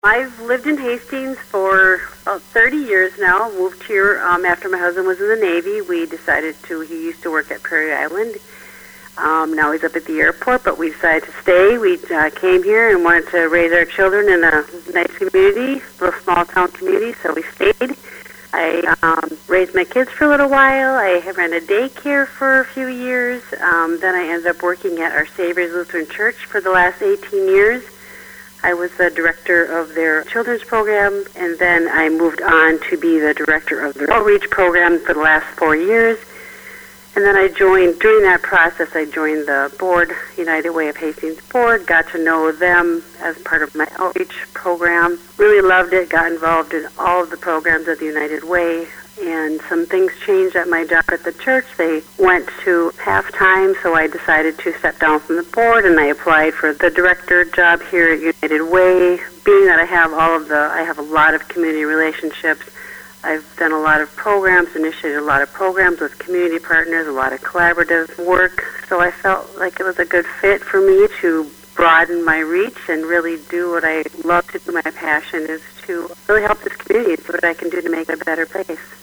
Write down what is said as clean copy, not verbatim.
I've lived in Hastings for about 30 years now. Moved here after my husband was in the Navy. He used to work at Prairie Island. Now he's up at the airport, but we decided to stay. We came here and wanted to raise our children in a nice community, little small town community, so we stayed. I raised my kids for a little while. I ran a daycare for a few years. Then I ended up working at Our Savior's Lutheran Church for the last 18 years. I was the director of their children's program, and then I moved on to be the director of their outreach program for the last 4 years. And then during that process, I joined the board, United Way of Hastings board, got to know them as part of my outreach program. Really loved it, got involved in all of the programs of the United Way, and some things changed at my job at the church. They went to half-time, so I decided to step down from the board, and I applied for the director job here at United Way. Being that I have a lot of community relationships, I've done a lot of programs, initiated a lot of programs with community partners, a lot of collaborative work, so I felt like it was a good fit for me to broaden my reach and really do what I love to do. My passion is to really help this community. It's what I can do to make it a better place.